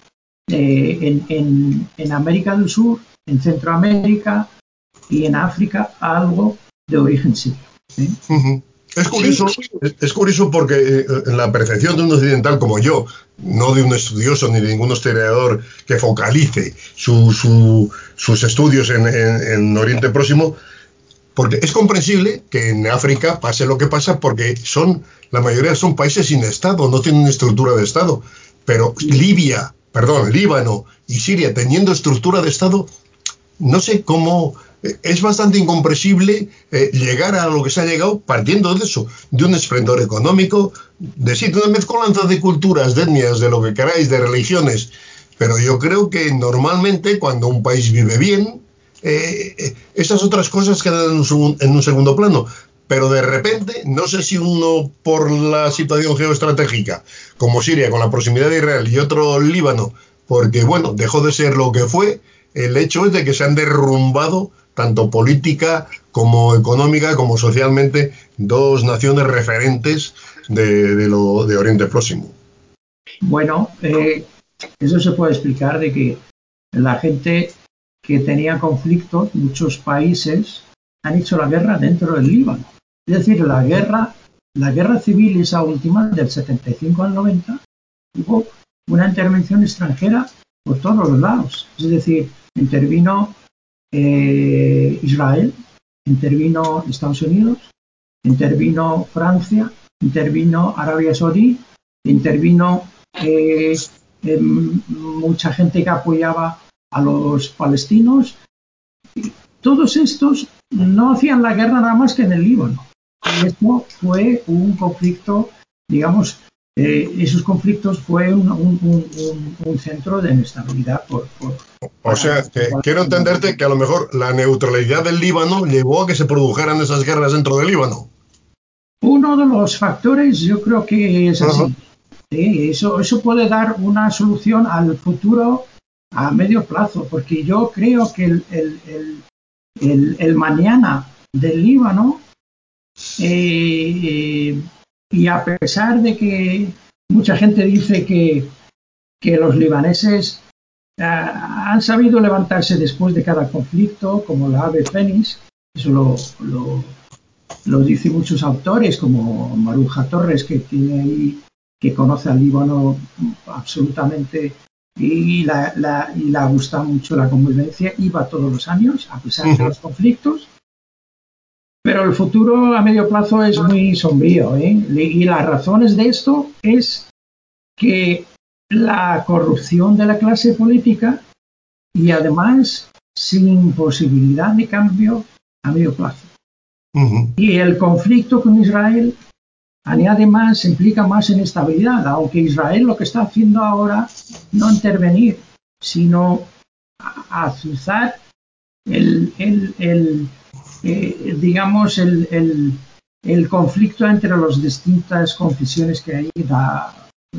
en América del Sur, en Centroamérica y en África, algo de origen sirio. Ujú. Sí, sí. Es curioso porque en la percepción de un occidental como yo, no de un estudioso ni de ningún historiador que focalice sus estudios en Oriente Próximo, porque es comprensible que en África pase lo que pasa porque la mayoría son países sin Estado, no tienen estructura de Estado. Pero Líbano y Siria teniendo estructura de Estado, no sé cómo. Es bastante incomprensible llegar a lo que se ha llegado partiendo de eso, de un esplendor económico, de una mezcolanza de culturas, de etnias, de lo que queráis, de religiones. Pero yo creo que normalmente cuando un país vive bien, esas otras cosas quedan en un segundo plano. Pero de repente, no sé si uno por la situación geoestratégica, como Siria, con la proximidad de Israel, y otro Líbano, porque bueno, dejó de ser lo que fue. El hecho es de que se han derrumbado tanto política como económica como socialmente dos naciones referentes de Oriente Próximo. Bueno, eso se puede explicar de que la gente que tenía conflictos, muchos países han hecho la guerra dentro del Líbano. Es decir, la guerra civil, esa última, del 75 al 90, hubo una intervención extranjera por todos los lados. Es decir, intervino Israel, intervino Estados Unidos, intervino Francia, intervino Arabia Saudí, intervino mucha gente que apoyaba a los palestinos. Todos estos no hacían la guerra nada más que en el Líbano. Y esto fue un conflicto, digamos, esos conflictos fue un centro de inestabilidad O sea, que quiero entenderte que a lo mejor la neutralidad del Líbano llevó a que se produjeran esas guerras dentro del Líbano. Uno de los factores, yo creo que es Ajá. así. Eso puede dar una solución al futuro a medio plazo, porque yo creo que el mañana del Líbano, y a pesar de que mucha gente dice que los libaneses han sabido levantarse después de cada conflicto, como la ave fénix, eso lo dicen muchos autores, como Maruja Torres, que tiene ahí, que conoce al Líbano absolutamente y la gusta mucho la convivencia, iba todos los años, a pesar de Uh-huh. los conflictos. Pero el futuro a medio plazo es muy sombrío, y las razones de esto es que la corrupción de la clase política y además sin posibilidad de cambio a medio plazo. Uh-huh. Y el conflicto con Israel añade más, implica más inestabilidad, aunque Israel lo que está haciendo ahora no intervenir, sino azuzar digamos, el conflicto entre las distintas confesiones que hay, da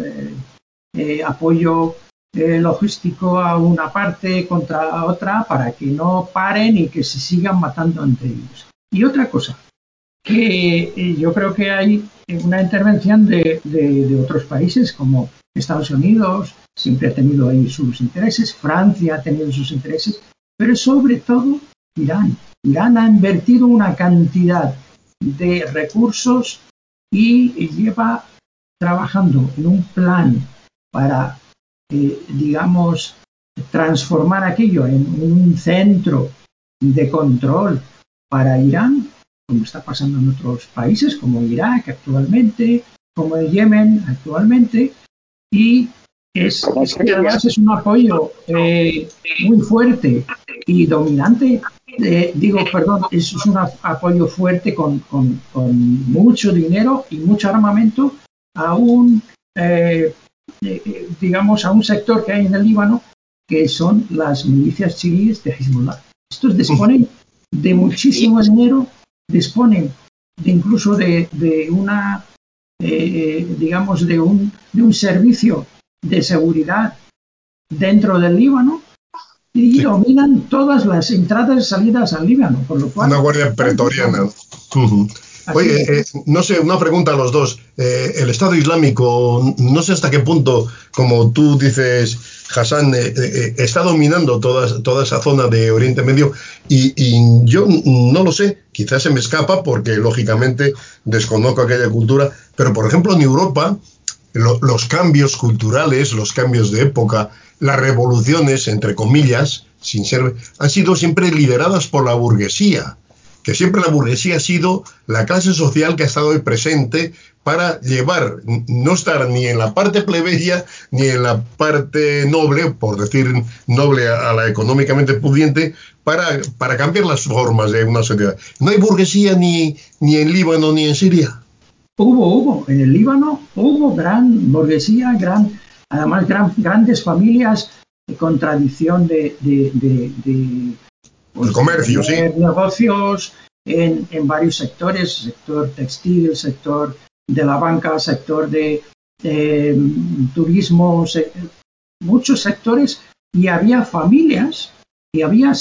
apoyo logístico a una parte contra otra para que no paren y que se sigan matando entre ellos. Y otra cosa, que yo creo que hay una intervención de otros países como Estados Unidos, siempre ha tenido ahí sus intereses, Francia ha tenido sus intereses, pero sobre todo Irán. Irán ha invertido una cantidad de recursos y lleva trabajando en un plan para, digamos, transformar aquello en un centro de control para Irán, como está pasando en otros países, como Irak actualmente, como el Yemen actualmente, y que además es un apoyo muy fuerte y dominante. Es un apoyo fuerte con mucho dinero y mucho armamento a digamos, a un sector que hay en el Líbano, que son las milicias chiíes de Hezbollah. Estos disponen de muchísimo dinero, disponen incluso de una, digamos, de un servicio de seguridad dentro del Líbano y dominan todas las entradas y salidas al Líbano, por lo cual... Una guardia pretoriana. Oye, no sé, una pregunta a los dos. El Estado Islámico, no sé hasta qué punto, como tú dices, Hassan, está dominando toda esa zona de Oriente Medio y yo no lo sé, quizás se me escapa porque lógicamente desconozco aquella cultura, pero por ejemplo en Europa los cambios culturales, los cambios de época, las revoluciones, entre comillas, han sido siempre lideradas por la burguesía, que siempre la burguesía ha sido la clase social que ha estado ahí presente para no estar ni en la parte plebeya ni en la parte noble, por decir noble a la económicamente pudiente, para cambiar las formas de una sociedad. No hay burguesía ni en Líbano ni en Siria. En el Líbano hubo gran burguesía, además grandes familias con tradición de el comercio, sí. Negocios en varios sectores, sector textil, sector de la banca, sector de turismo, muchos sectores, y había familias y había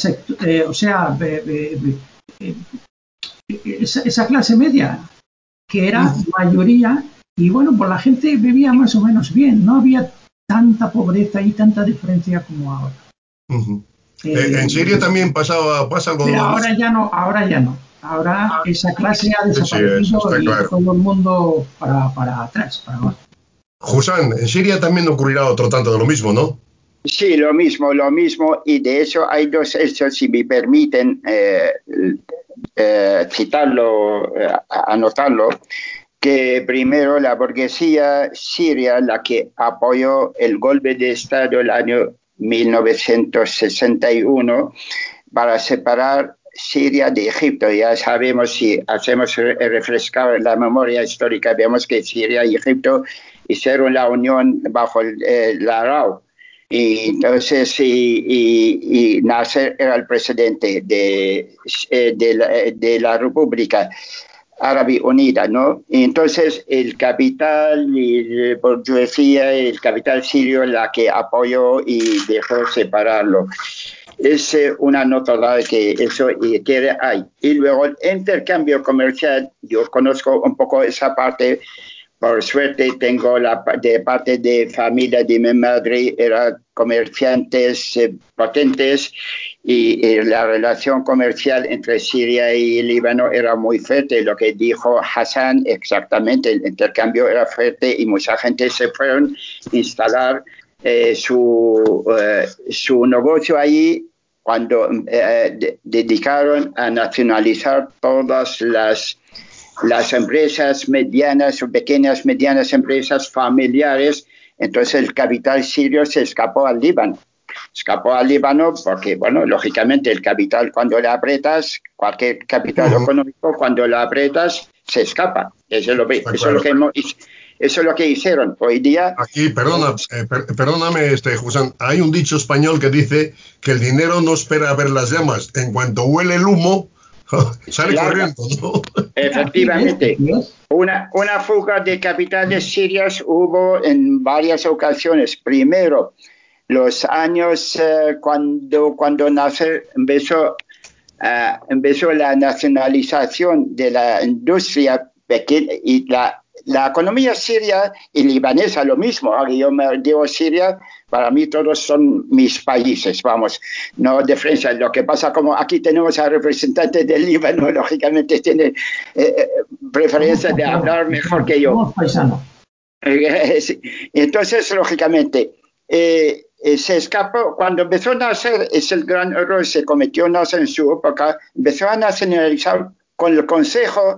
esa clase media que era mayoría, y bueno, pues la gente vivía más o menos bien, no había tanta pobreza y tanta diferencia como ahora. En Siria también pasa algo. Pero ahora ya no. Ahora esa clase ha desaparecido, sí, y claro. todo el mundo para atrás, para abajo. Hassan, en Siria también ocurrirá otro tanto de lo mismo, ¿no? Sí, lo mismo, y de hecho hay dos hechos, si me permiten citarlo, anotarlo, que primero la burguesía siria, la que apoyó el golpe de Estado el año 1961 para separar Siria de Egipto. Ya sabemos, si hacemos refrescar la memoria histórica, vemos que Siria y Egipto hicieron la unión bajo la RAU. Y entonces, y Nasser era el presidente de la República Árabe Unida, ¿no? Y entonces el capital y la burguesía, el capital sirio, la que apoyó y dejó separarlo. Es una nota que eso hay. Y luego el intercambio comercial, yo conozco un poco esa parte. Por suerte tengo de parte de familia de mi madre, eran comerciantes potentes, y la relación comercial entre Siria y Líbano era muy fuerte. Lo que dijo Hassan, exactamente, el intercambio era fuerte y mucha gente se fueron a instalar su negocio ahí cuando dedicaron a nacionalizar todas las empresas medianas o pequeñas, medianas empresas familiares. Entonces el capital sirio se escapó al Líbano. Porque, bueno, lógicamente el capital, cuando le apretas, cualquier capital económico, cuando lo apretas, se escapa. Eso es lo que hicieron. Hoy día... Aquí, perdóname, Hassan, hay un dicho español que dice que el dinero no espera a ver las llamas. En cuanto huele el humo, sale corriendo, ¿no? Efectivamente. Una fuga de capitales sirias hubo en varias ocasiones. Primero, los años cuando Nasser empezó empezó la nacionalización de la industria pequeña y la economía siria y libanesa lo mismo. Ahora yo me digo Siria, para mí todos son mis países, vamos, no diferencia. Lo que pasa, como aquí tenemos a representantes del Líbano, lógicamente tiene preferencia de hablar mejor que yo. Entonces, lógicamente, se escapó. Cuando empezó a nacer, es el gran error, se cometió Nasser en su época, empezó a nacionalizar con el consejo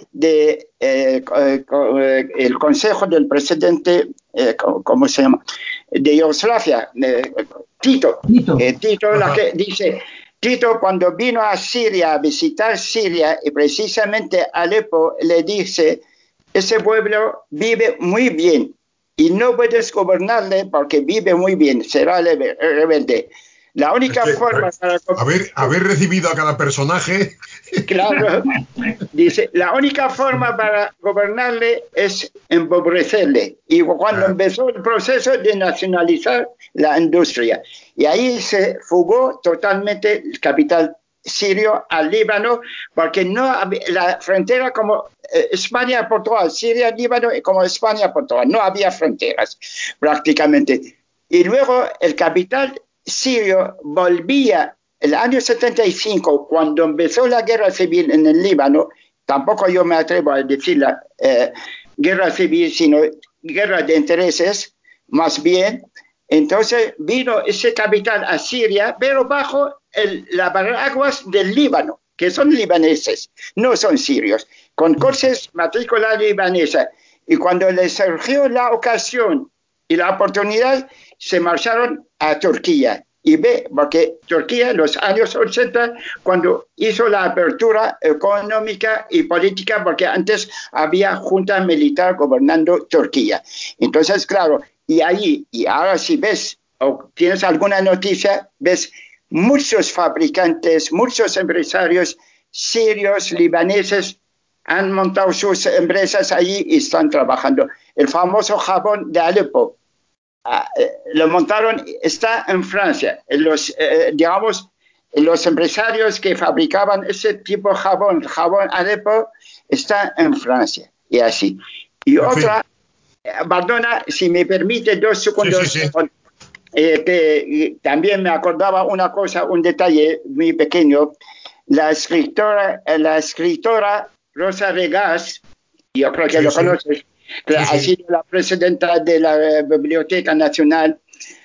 el consejo del presidente, ¿cómo se llama?, de Yugoslavia, Tito. Tito, la que dice, Tito cuando vino a Siria, a visitar Siria, y precisamente Alepo, le dice, ese pueblo vive muy bien y no puedes gobernarle porque vive muy bien, será rebelde. La única forma para... Haber recibido a cada personaje... Claro, dice, la única forma para gobernarle es empobrecerle. Y cuando empezó el proceso de nacionalizar la industria, y ahí se fugó totalmente el capital sirio al Líbano, porque no había, la frontera como España-Portugal, Siria-Líbano y como España-Portugal, no había fronteras prácticamente. Y luego el capital sirio volvía el año 75, cuando empezó la guerra civil en el Líbano. Tampoco yo me atrevo a decir la guerra civil, sino guerra de intereses, más bien. Entonces vino ese capital a Siria, pero bajo las paraguas del Líbano, que son libaneses, no son sirios, con coches matrícula libanesa. Y cuando les surgió la ocasión y la oportunidad, se marcharon a Turquía. Y porque Turquía en los años 80, cuando hizo la apertura económica y política, porque antes había junta militar gobernando Turquía. Entonces, claro, y ahí, y ahora si ves o tienes alguna noticia, ves muchos fabricantes, muchos empresarios sirios, libaneses, han montado sus empresas allí y están trabajando. El famoso jabón de Alepo, lo montaron, está en Francia. Digamos, los empresarios que fabricaban ese tipo de jabón Alepo, está en Francia. Y así. Y otra, perdona, si me permite 2 segundos. Sí. Que también me acordaba una cosa, un detalle muy pequeño. La escritora Rosa Regás, yo creo que lo conoces, que ha sido la presidenta de la Biblioteca Nacional,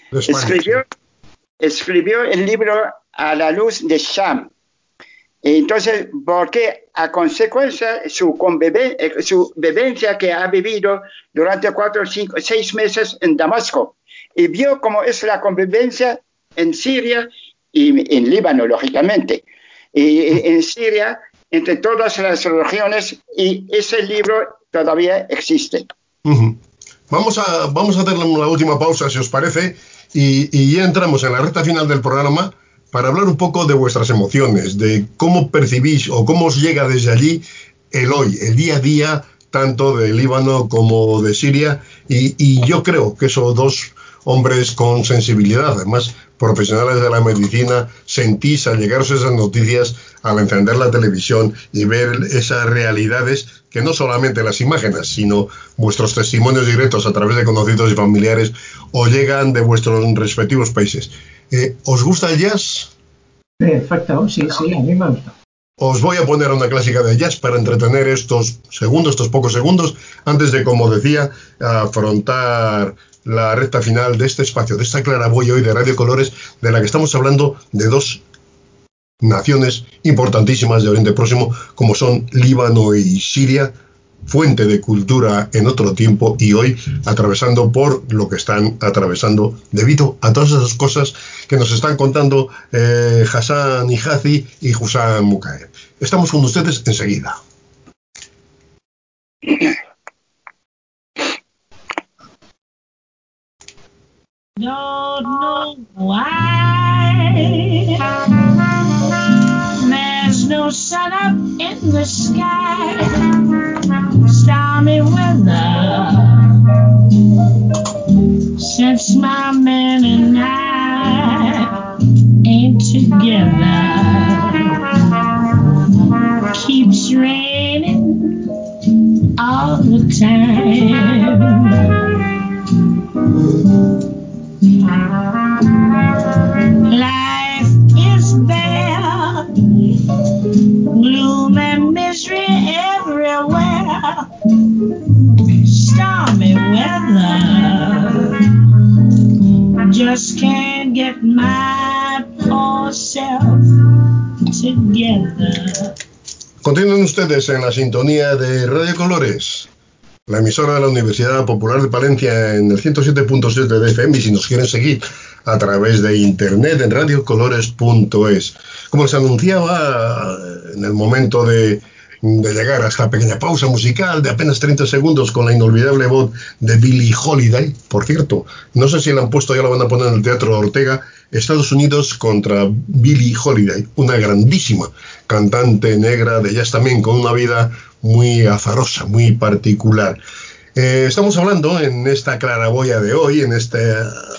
escribió el libro A la luz de Sham. Entonces, porque a consecuencia su vivencia que ha vivido durante 4, 5, 6 meses en Damasco, y vio cómo es la convivencia en Siria y en Líbano, lógicamente, y en Siria, entre todas las religiones, y ese libro todavía existe. Vamos a hacer una última pausa, si os parece, y ya entramos en la recta final del programa para hablar un poco de vuestras emociones, de cómo percibís o cómo os llega desde allí el hoy, el día a día, tanto de Líbano como de Siria, y yo creo que esos dos hombres con sensibilidad, además profesionales de la medicina, sentís al llegaros esas noticias, al encender la televisión y ver esas realidades que no solamente las imágenes, sino vuestros testimonios directos a través de conocidos y familiares os llegan de vuestros respectivos países. ¿Os gusta el jazz? Perfecto, sí, a mí me gusta. Os voy a poner una clásica de jazz para entretener estos pocos segundos, antes de, como decía, afrontar la recta final de este espacio, de esta claraboya hoy de Radio Colores, de la que estamos hablando de 2 naciones importantísimas de Oriente Próximo, como son Líbano y Siria, fuente de cultura en otro tiempo y hoy atravesando por lo que están atravesando debido a todas esas cosas que nos están contando Hassan Hijazi y Hussam Mukaev. Estamos con ustedes enseguida. Don't know why there's no sun up in the sky, stormy weather, since my man and I ain't together. just can't get my poor self together. Continúen ustedes en la sintonía de Radio Colores, la emisora de la Universidad Popular de Palencia en el 107.7 de FM, y si nos quieren seguir a través de internet en radiocolores.es. Como les anunciaba en el momento de llegar a esta pequeña pausa musical de apenas 30 segundos con la inolvidable voz de Billie Holiday. Por cierto, no sé si la han puesto, ya la van a poner en el Teatro Ortega, Estados Unidos contra Billie Holiday, una grandísima cantante negra de jazz también, con una vida muy azarosa, muy particular. Estamos hablando en esta claraboya de hoy, en este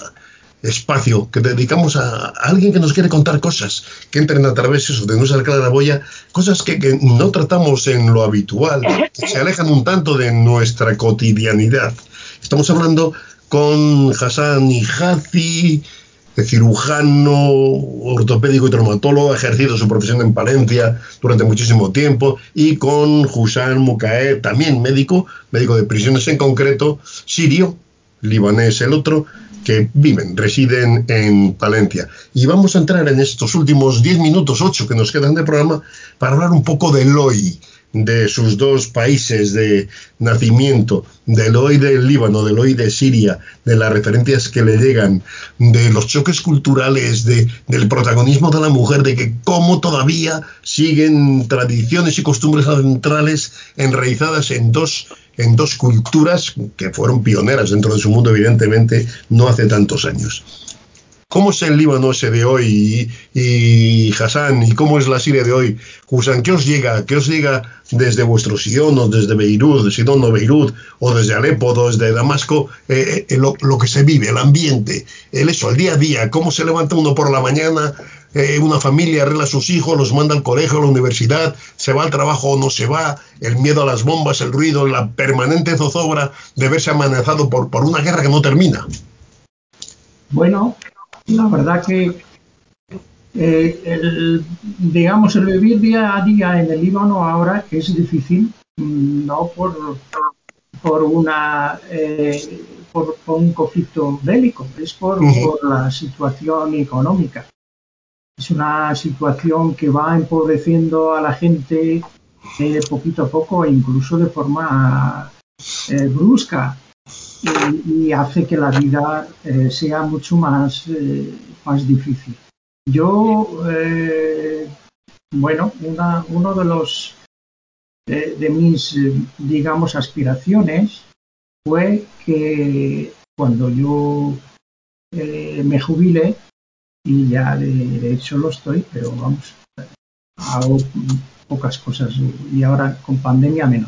espacio que dedicamos a alguien que nos quiere contar cosas que entren a través de nuestra claraboya, cosas que no tratamos en lo habitual, que se alejan un tanto de nuestra cotidianidad. Estamos hablando con Hassan Hijazi, cirujano, ortopédico y traumatólogo, ha ejercido su profesión en Palencia durante muchísimo tiempo, y con Hussam Mukae, también médico de prisiones, en concreto sirio, libanés el otro, que residen en Palencia. Y vamos a entrar en estos últimos 10 minutos, 8 que nos quedan de programa, para hablar un poco del hoy, de sus dos países de nacimiento, del hoy del Líbano, del hoy de Siria, de las referencias que le llegan, de los choques culturales, del protagonismo de la mujer, de que cómo todavía siguen tradiciones y costumbres ancestrales enraizadas en dos culturas que fueron pioneras dentro de su mundo, evidentemente, no hace tantos años. ¿Cómo es el Líbano ese de hoy, y Hassan, y cómo es la Siria de hoy? Hussam, ¿qué os llega desde vuestro Sidón, o desde Beirut, Sidón o Beirut, o desde Alepo, o desde Damasco, lo que se vive, el ambiente, el día a día? ¿Cómo se levanta uno por la mañana? Una familia arregla a sus hijos, los manda al colegio, a la universidad, se va al trabajo o no se va, el miedo a las bombas, el ruido, la permanente zozobra de verse amenazado por una guerra que no termina. Bueno, la verdad que el vivir día a día en el Líbano ahora es difícil, no por un conflicto bélico, es por la situación económica. Es una situación que va empobreciendo a la gente poquito a poco, e incluso de forma brusca, y hace que la vida sea mucho más difícil. Yo, uno de los de mis, digamos, aspiraciones fue que cuando yo me jubile, y ya de hecho lo estoy, pero vamos, hago pocas cosas, y ahora con pandemia menos,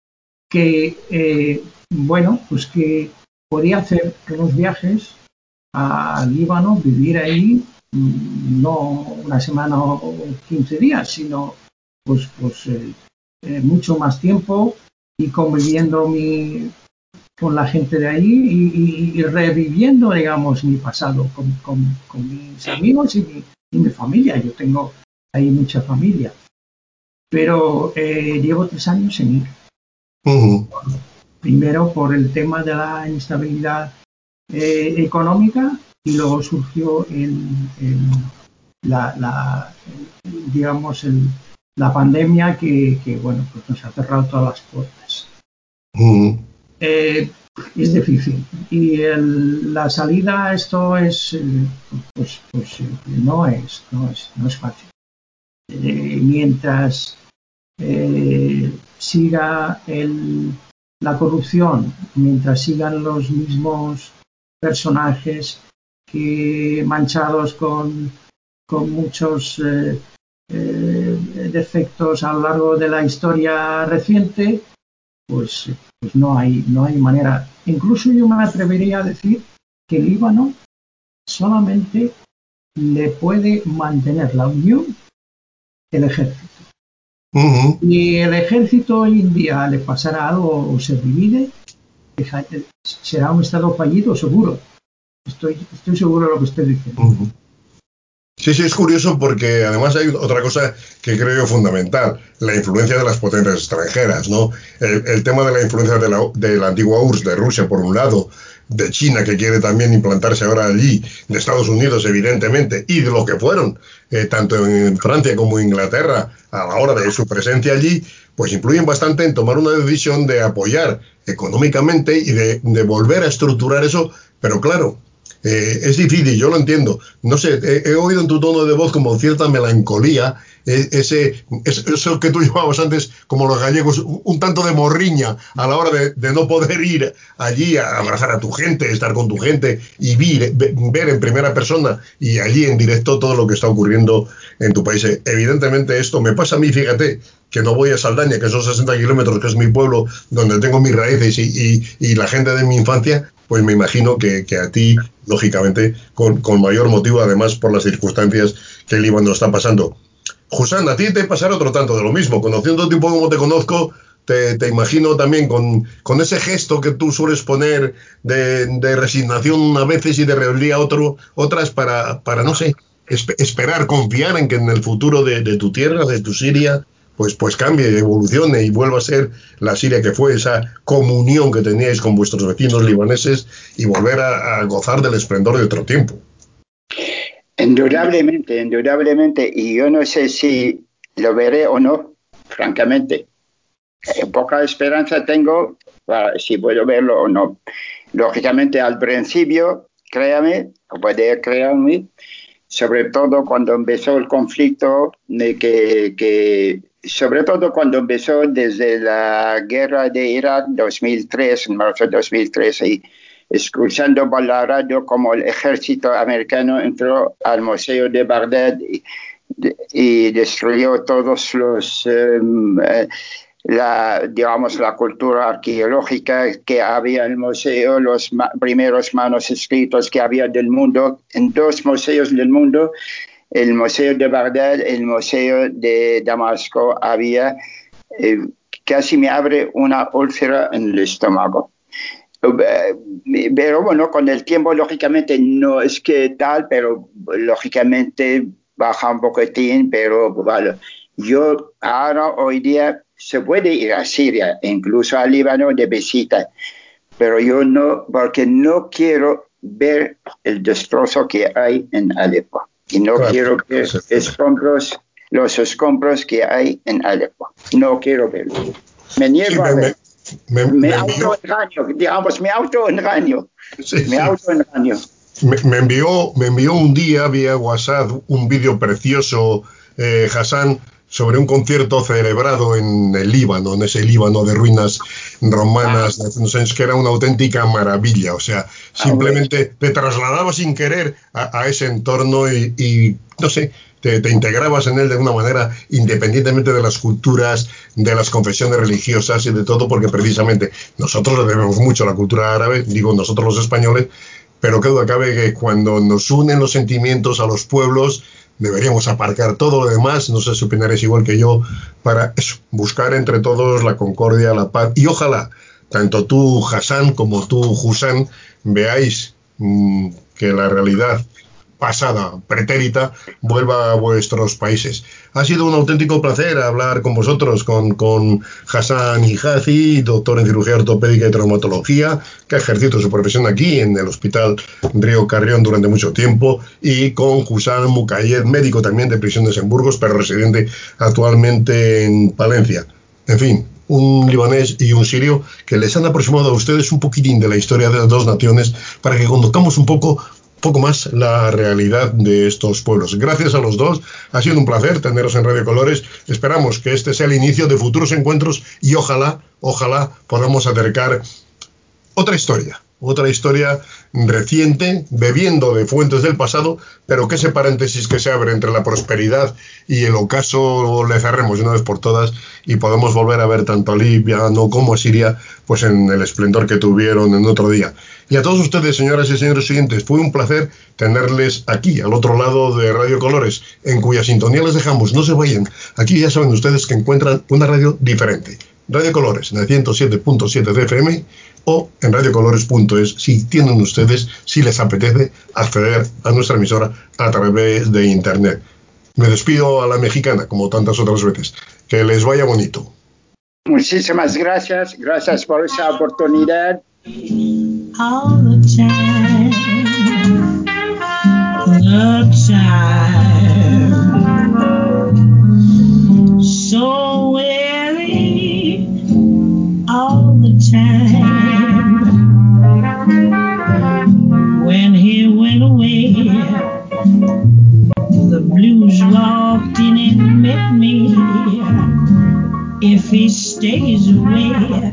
que pues que podía hacer unos viajes al Líbano, vivir ahí, no una semana o 15 días, sino pues mucho más tiempo, y conviviendo con la gente de ahí, y reviviendo, digamos, mi pasado con mis amigos y mi familia. Yo tengo ahí mucha familia, pero llevo 3 años en ir. Primero por el tema de la inestabilidad económica, y luego surgió la pandemia que pues nos ha cerrado todas las puertas. Es difícil, y la salida a esto es no es fácil. Mientras siga la corrupción, mientras sigan los mismos personajes que manchados con muchos defectos a lo largo de la historia reciente, pues no hay manera. Incluso yo me atrevería a decir que el Líbano solamente le puede mantener la unión el ejército. Y el ejército hoy en día le pasará algo o se divide, será un estado fallido, seguro. Estoy seguro de lo que estoy diciendo. Sí, es curioso, porque además hay otra cosa que creo fundamental: la influencia de las potencias extranjeras, ¿no? El tema de la influencia de la antigua URSS, de Rusia, por un lado, de China, que quiere también implantarse ahora allí, de Estados Unidos, evidentemente, y de lo que fueron, tanto en Francia como en Inglaterra, a la hora de su presencia allí, pues influyen bastante en tomar una decisión de apoyar económicamente y de volver a estructurar eso, pero claro, es difícil, yo lo entiendo. No sé, he oído en tu tono de voz como cierta melancolía, eso que tú llamabas antes, como los gallegos, un tanto de morriña a la hora de no poder ir allí a abrazar a tu gente, estar con tu gente y ver en primera persona y allí en directo todo lo que está ocurriendo en tu país. Evidentemente esto me pasa a mí, fíjate, que no voy a Saldaña, que son 60 kilómetros, que es mi pueblo, donde tengo mis raíces y la gente de mi infancia, pues me imagino que a ti, lógicamente, con mayor motivo, además por las circunstancias que el Líbano está pasando. Jusán, a ti te pasará otro tanto de lo mismo. Conociéndote un poco como te conozco, te imagino también con ese gesto que tú sueles poner de resignación a veces y de rebeldía otras para no sé, esperar, confiar en que en el futuro de tu tierra, de tu Siria, pues cambie, evolucione y vuelva a ser la Siria que fue, esa comunión que teníais con vuestros vecinos libaneses y volver a gozar del esplendor de otro tiempo. Indudablemente, indudablemente, y yo no sé si lo veré o no, francamente. Poca esperanza tengo para si puedo verlo o no. Lógicamente, al principio, créame, o puede creerme, sobre todo cuando empezó el conflicto, sobre todo cuando empezó desde la guerra de Irak 2003, en marzo de 2003, y escuchando por la radio como el ejército americano entró al Museo de Bagdad y destruyó todos los... la cultura arqueológica que había en el museo, los primeros manuscritos que había del mundo, en 2 museos del mundo, el Museo de Bagdad, el Museo de Damasco, había, casi me abre una úlcera en el estómago. Pero bueno, con el tiempo, lógicamente, no es que tal, pero lógicamente baja un poquitín, pero vale. Yo ahora, hoy día, se puede ir a Siria, incluso al Líbano de visita, pero yo no, porque no quiero ver el destrozo que hay en Alepo. Y no quiero ver los escombros que hay en Alepo. No quiero verlo. Me niego a ver. Me autoengaño, digamos, me autoengaño. Me envió un día vía WhatsApp un vídeo precioso, Hassan, sobre un concierto celebrado en el Líbano, en ese Líbano de ruinas romanas de hace unos años, que era una auténtica maravilla. O sea, simplemente te trasladabas sin querer a ese entorno y no sé, te integrabas en él de una manera, independientemente de las culturas, de las confesiones religiosas y de todo, porque precisamente nosotros le debemos mucho a la cultura árabe, digo nosotros los españoles, pero qué duda cabe que cuando nos unen los sentimientos a los pueblos, deberíamos aparcar todo lo demás, no sé si opinaréis igual que yo, para eso, buscar entre todos la concordia, la paz, y ojalá, tanto tú, Hassan, como tú, Jusán, veáis que la realidad pasada, pretérita, vuelva a vuestros países. Ha sido un auténtico placer hablar con vosotros, con Hassan Hijazi, doctor en cirugía ortopédica y traumatología, que ha ejercido su profesión aquí en el Hospital Río Carrión durante mucho tiempo, y con Jusán Mukayed, médico también de prisiones en Burgos, pero residente actualmente en Palencia. En fin, un libanés y un sirio que les han aproximado a ustedes un poquitín de la historia de las dos naciones para que conozcamos un poco más la realidad de estos pueblos. Gracias a los dos, ha sido un placer teneros en Radio Colores. Esperamos que este sea el inicio de futuros encuentros y ojalá podamos acercar otra historia reciente, bebiendo de fuentes del pasado, pero que ese paréntesis que se abre entre la prosperidad y el ocaso le cerremos de una vez por todas y podamos volver a ver tanto a Líbano como a Siria pues en el esplendor que tuvieron en otro día. Y a todos ustedes, señoras y señores oyentes, fue un placer tenerles aquí, al otro lado de Radio Colores, en cuya sintonía les dejamos. No se vayan, aquí ya saben ustedes que encuentran una radio diferente. Radio Colores, en el 107.7 de FM o en radiocolores.es, si tienen ustedes, si les apetece, acceder a nuestra emisora a través de Internet. Me despido a la mexicana, como tantas otras veces. Que les vaya bonito. Muchísimas gracias por esa oportunidad. All the he stays away.